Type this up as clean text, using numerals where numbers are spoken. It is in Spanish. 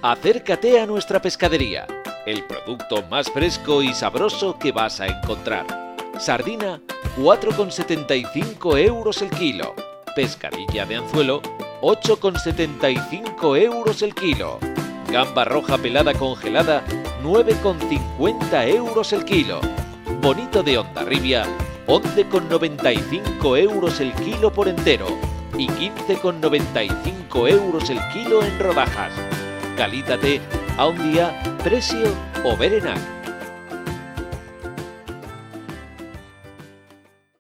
Acércate a nuestra pescadería, el producto más fresco y sabroso que vas a encontrar. Sardina, 4,75 euros el kilo. Pescadilla de anzuelo, 8,75 euros el kilo. Gamba roja pelada congelada, 9,50 euros el kilo. Bonito de Hondarribia, 11,95 euros el kilo por entero y 15,95 euros el kilo en rodajas. Calítate a un día, precio o berenar.